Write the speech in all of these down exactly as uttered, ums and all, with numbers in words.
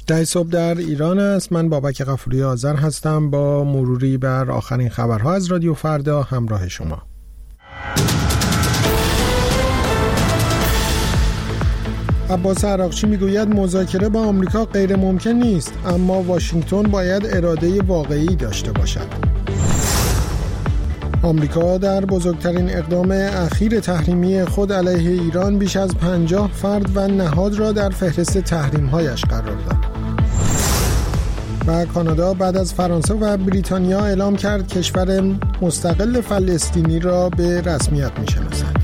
ده صبح در ایران است. من بابک غفوری آذر هستم با مروری بر آخرین خبرها از رادیو فردا همراه شما. عباس عراقچی میگوید مذاکره با آمریکا غیر ممکن نیست، اما واشنگتن باید اراده واقعی داشته باشد. آمریکا در بزرگترین اقدام اخیر تحریمی خود علیه ایران بیش از پنجاه فرد و نهاد را در فهرست تحریم‌هایش قرار داد. و کانادا بعد از فرانسه و بریتانیا اعلام کرد کشور مستقل فلسطینی را به رسمیت می‌شناسد.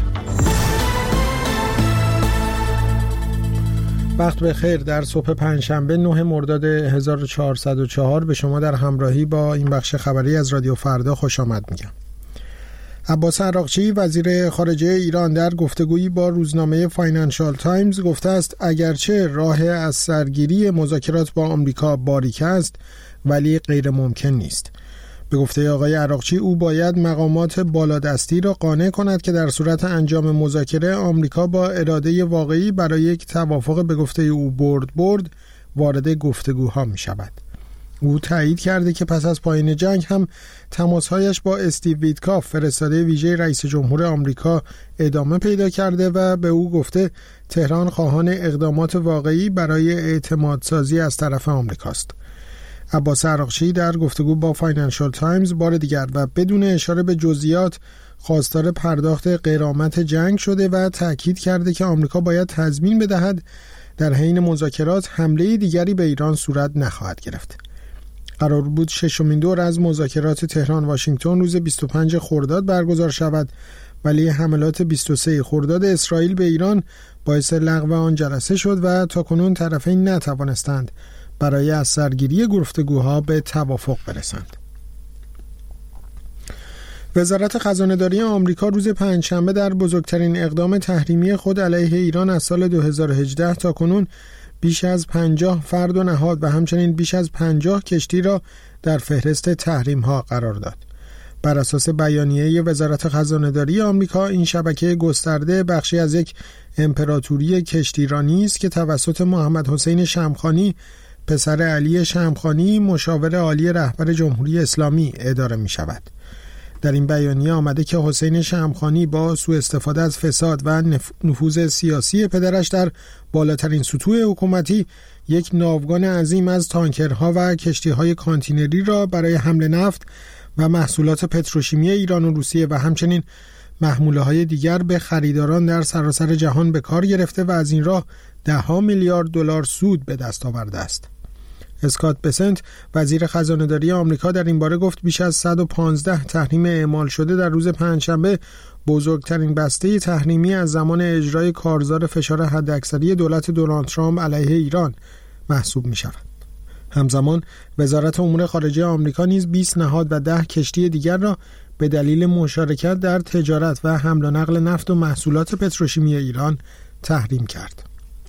وقت بخیر. در صبح پنجشنبه نه مرداد هزار و چهارصد و چهار به شما در همراهی با این بخش خبری از رادیو فردا خوش آمد میگم. عباس عراقچی وزیر خارجه ایران در گفتگویی با روزنامه فاینانشال تایمز گفته است اگرچه راه از سرگیری مذاکرات با آمریکا باریک است ولی غیر ممکن نیست. به گفته آقای عراقچی او باید مقامات بالادستی را قانع کند که در صورت انجام مذاکره آمریکا با اراده واقعی برای یک توافق به گفته او برد برد وارد گفتگوها می شود. او تایید کرده که پس از پایان جنگ هم تماسهایش با استیو ویتکاف فرستاده ویژه رئیس جمهور آمریکا ادامه پیدا کرده و به او گفته تهران خواهان اقدامات واقعی برای اعتمادسازی از طرف آمریکاست. عباس عراقچی در گفتگو با فاینانشال تایمز بار دیگر و بدون اشاره به جزئیات خواستار پرداخت غرامت جنگ شده و تأکید کرده که آمریکا باید تضمین بدهد در حین مذاکرات حمله دیگری به ایران صورت نخواهد گرفت. قرار بود ششمین دور از مذاکرات تهران واشنگتن روز بیست و پنج خرداد برگزار شود، ولی حملات بیست و سه خرداد اسرائیل به ایران باعث لغو آن جلسه شد و تاکنون طرفین نتوانستند برای از سرگیری گفتگوها به توافق برسند. وزارت خزانه‌داری آمریکا روز پنجشنبه در بزرگترین اقدام تحریمی خود علیه ایران از سال دو هزار و هجده تاکنون بیش از پنجاه فرد و نهاد و همچنین بیش از پنجاه کشتی را در فهرست تحریم‌ها قرار داد. بر اساس بیانیه وزارت خزانه‌داری آمریکا این شبکه گسترده بخشی از یک امپراتوری کشتیرانی است که توسط محمد حسین شمخانی پسر علی شمخانی مشاور عالی رهبر جمهوری اسلامی اداره می شود. در این بیانیه آمده که حسین شمخانی با سوء استفاده از فساد و نفوذ سیاسی پدرش در بالاترین سطوح حکومتی یک ناوگان عظیم از تانکرها و کشتی‌های کانتینری را برای حمل نفت و محصولات پتروشیمی ایران و روسیه و همچنین محموله‌های دیگر به خریداران در سراسر جهان به کار گرفته و از این راه ده ها میلیارد دلار سود به دست آورده است. اسکات بسنت وزیر خزانه‌داری آمریکا در این باره گفت بیش از صد و پانزده تحریم اعمال شده در روز پنجشنبه بزرگترین بسته تحریمی از زمان اجرای کارزار فشار حداکثری دولت دونالد ترامپ علیه ایران محسوب می شود. همزمان وزارت امور خارجه آمریکا نیز بیست نهاد و ده کشتی دیگر را به دلیل مشارکت در تجارت و حمل و نقل نفت و محصولات پتروشیمی ایران تحریم کرد.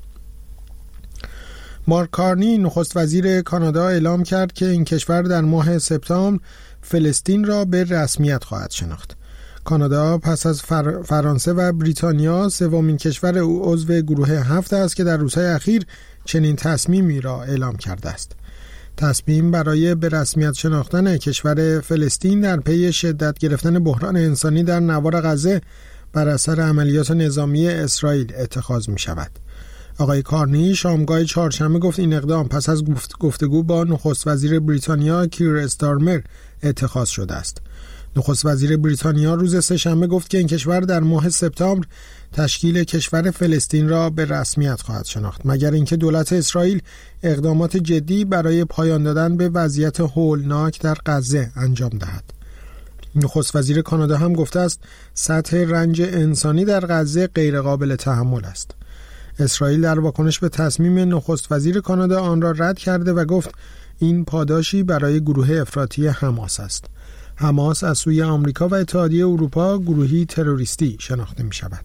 مارک کارنی نخست وزیر کانادا اعلام کرد که این کشور در ماه سپتامبر فلسطین را به رسمیت خواهد شناخت. کانادا پس از فر... فرانسه و بریتانیا سومین کشور او عضو گروه هفت است که در روزهای اخیر چنین تصمیمی را اعلام کرده است. تصمیم برای به رسمیت شناختن کشور فلسطین در پی شدت گرفتن بحران انسانی در نوار غزه بر اثر عملیات نظامی اسرائیل اتخاذ می شود. آقای کارنی شامگاه چهارشنبه گفت این اقدام پس از گفتگو با نخست وزیر بریتانیا کیر استارمر اتخاذ شده است. نخست وزیر بریتانیا روز سه‌شنبه گفت که این کشور در ماه سپتامبر تشکیل کشور فلسطین را به رسمیت خواهد شناخت، مگر اینکه دولت اسرائیل اقدامات جدی برای پایان دادن به وضعیت هولناک در غزه انجام دهد. نخست وزیر کانادا هم گفته است سطح رنج انسانی در غزه غیرقابل تحمل است. اسرائیل در واکنش به تصمیم نخست وزیر کانادا آن را رد کرده و گفت این پاداشی برای گروه افراطی حماس است. حماس از سوی آمریکا و اتحادیه اروپا گروهی تروریستی شناخته می شود.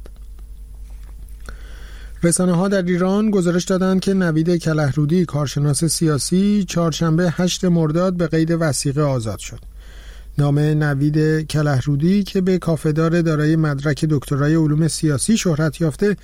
رسانه‌ها در ایران گزارش دادند که نوید کلهرودی کارشناس سیاسی چهارشنبه هشت مرداد به قید وثیقه آزاد شد. نام نوید کلهرودی که به کافه‌دار دارای مدرک دکترای علوم سیاسی شهرت یافته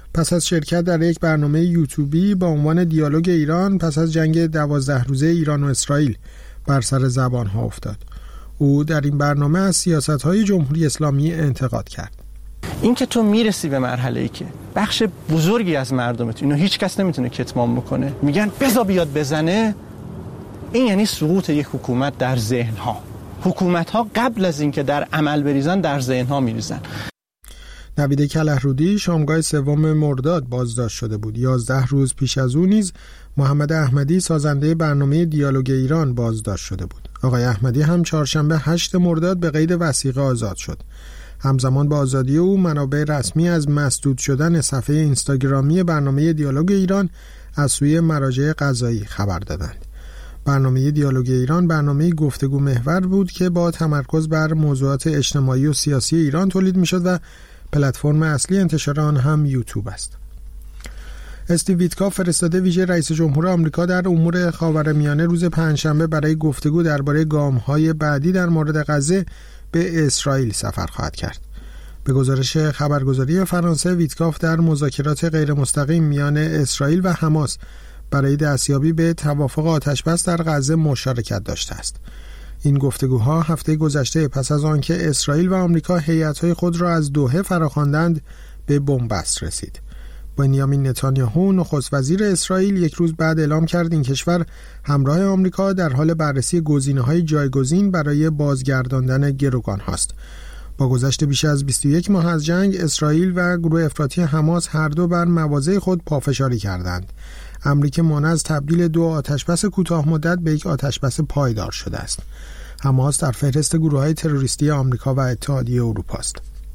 پس از شرکت در یک برنامه یوتیوبی با عنوان دیالوگ ایران پس از جنگ دوازده روزه ایران و اسرائیل بر سر زبانها افتاد. او در این برنامه از سیاست‌های جمهوری اسلامی انتقاد کرد. این که تو میرسی به مرحله‌ای که بخش بزرگی از مردمت اینو هیچ کس نمیتونه کتمان بکنه، میگن بذار بیاد بزنه، این یعنی سقوط یک حکومت در ذهن‌ها. حکومت‌ها قبل از اینکه در عمل بریزن در ذهن‌ها میریزن. نوید کلهرودی شامگاه سوم مرداد بازداشت شده بود. یازده روز پیش از او نیز محمد احمدی سازنده برنامه دیالوگ ایران بازداشت شده بود. آقای احمدی هم چهارشنبه هشت مرداد به قید وثیقه آزاد شد. همزمان با آزادی او منابع رسمی از مسدود شدن صفحه اینستاگرامی برنامه دیالوگ ایران از سوی مراجع قضایی خبر دادند. برنامه دیالوگ ایران برنامه گفتگو محور بود که با تمرکز بر موضوعات اجتماعی و سیاسی ایران تولید می‌شد و پلتفرم اصلی انتشار آن هم یوتیوب است. استیو ویتکاف فرستاده ویژه رئیس جمهور آمریکا در امور خاورمیانه روز پنجشنبه برای گفتگو درباره گام‌های بعدی در مورد غزه به اسرائیل سفر خواهد کرد. به گزارش خبرگزاری فرانسه، ویتکاف در مذاکرات غیر مستقیم میان اسرائیل و حماس برای دستیابی به توافق آتش‌بس در غزه مشارکت داشته است. این گفتگوها هفته گذشته پس از آنکه اسرائیل و آمریکا هیئت‌های خود را از دوحه فراخواندند به بنبست رسید. بنیامین نتانیاهو نخست وزیر اسرائیل یک روز بعد اعلام کرد این کشور همراه آمریکا در حال بررسی گزینه‌های جایگزین برای بازگرداندن گروگان هاست. با گذشت بیش از بیست و یک ماه از جنگ، اسرائیل و گروه افراطی حماس هر دو بر مواضع خود پافشاری کردند. امری که مانع از تبدیل دو آتشبس کوتاه مدت به یک آتشبس پایدار شده است. حماس در فهرست گروه‌های تروریستی آمریکا و اتحادیه اروپا است.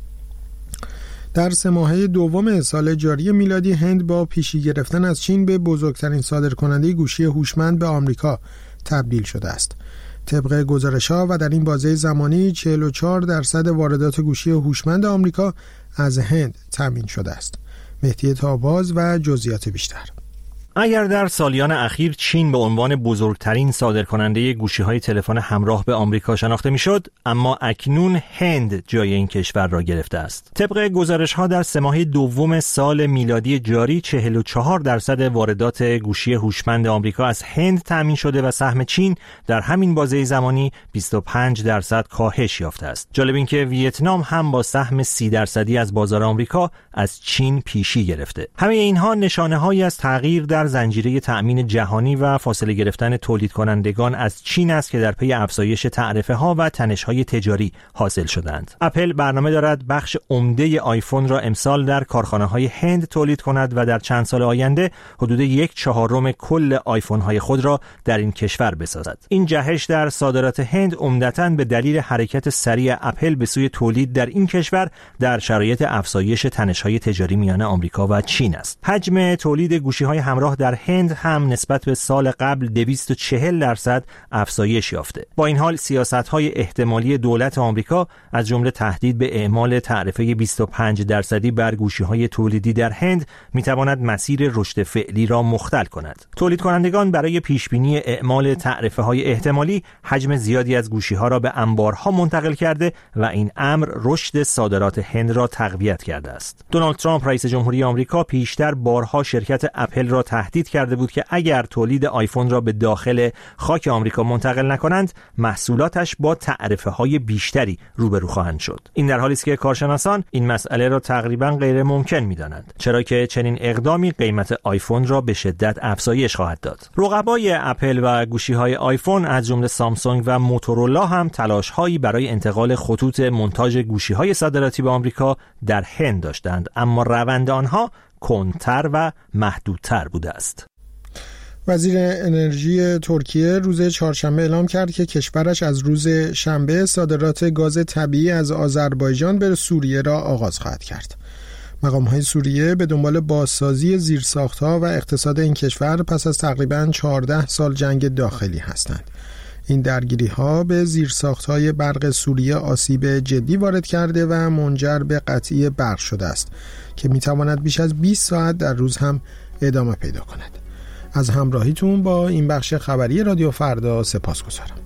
در سه ماهه دوم سال جاری میلادی، هند با پیشی گرفتن از چین به بزرگترین صادرکننده گوشی هوشمند به آمریکا تبدیل شده است. طبق گزارش‌ها و در این بازه زمانی چهل و چهار درصد واردات گوشی هوشمند آمریکا از هند تامین شده است. مهدی تاباز و جزئیات بیشتر. اگر در سالیان اخیر چین به عنوان بزرگترین صادرکننده گوشی‌های تلفن همراه به آمریکا شناخته می‌شد، اما اکنون هند جای این کشور را گرفته است. طبق گزارش‌ها در سه ماهه دوم سال میلادی جاری چهل و چهار درصد واردات گوشی هوشمند آمریکا از هند تامین شده و سهم چین در همین بازه زمانی بیست و پنج درصد کاهش یافته است. جالب این که ویتنام هم با سهم سی درصدی از بازار آمریکا از چین پیشی گرفته. همه اینها نشانه‌هایی از تغییر در زنجیره تأمین جهانی و فاصله گرفتن تولید کنندگان از چین است که در پی افزایش تعرفه ها و تنش های تجاری حاصل شدند. اپل برنامه دارد بخش عمده آیفون را امسال در کارخانه های هند تولید کند و در چند سال آینده حدود یک چهارم کل آیفون های خود را در این کشور بسازد. این جهش در صادرات هند عمدتاً به دلیل حرکت سریع اپل به سوی تولید در این کشور در شرایط افزایش تنش های تجاری میان آمریکا و چین است. حجم تولید گوشی های همراه در هند هم نسبت به سال قبل دویست و چهل درصد افزایش یافته. با این حال سیاست‌های احتمالی دولت آمریکا از جمله تهدید به اعمال تعرفه بیست و پنج درصدی بر گوشی‌های تولیدی در هند می‌تواند مسیر رشد فعلی را مختل کند. تولید کنندگان برای پیشبینی اعمال تعرفه‌های احتمالی حجم زیادی از گوشی‌ها را به انبارها منتقل کرده و این امر رشد صادرات هند را تقویت کرده است. دونالد ترامپ رئیس جمهوری آمریکا پیشتر بارها شرکت اپل را تهدید کرده بود که اگر تولید آیفون را به داخل خاک آمریکا منتقل نکنند، محصولاتش با تعرفه‌های بیشتری روبرو خواهند شد. این در حالی است که کارشناسان این مسئله را تقریباً غیر ممکن می‌دانند، چرا که چنین اقدامی قیمت آیفون را به شدت افزایش خواهد داد. رقبای اپل و گوشی‌های آیفون از جمله سامسونگ و موتورولا هم تلاش‌هایی برای انتقال خطوط مونتاژ گوشی‌های صادراتی به آمریکا در هند داشتند، اما روند آنها کندتر و محدودتر بوده است. وزیر انرژی ترکیه روز چهارشنبه اعلام کرد که کشورش از روز شنبه صادرات گاز طبیعی از آذربایجان به سوریه را آغاز خواهد کرد. مقام‌های سوریه به دنبال بازسازی زیرساخت‌ها و اقتصاد این کشور پس از تقریباً چهارده سال جنگ داخلی هستند. این درگیری‌ها به زیرساخت‌های برق سوریه آسیب جدی وارد کرده و منجر به قطعی برق شده است که می‌تواند بیش از بیست ساعت در روز هم ادامه پیدا کند. از همراهیتون با این بخش خبری رادیو فردا سپاسگزارم.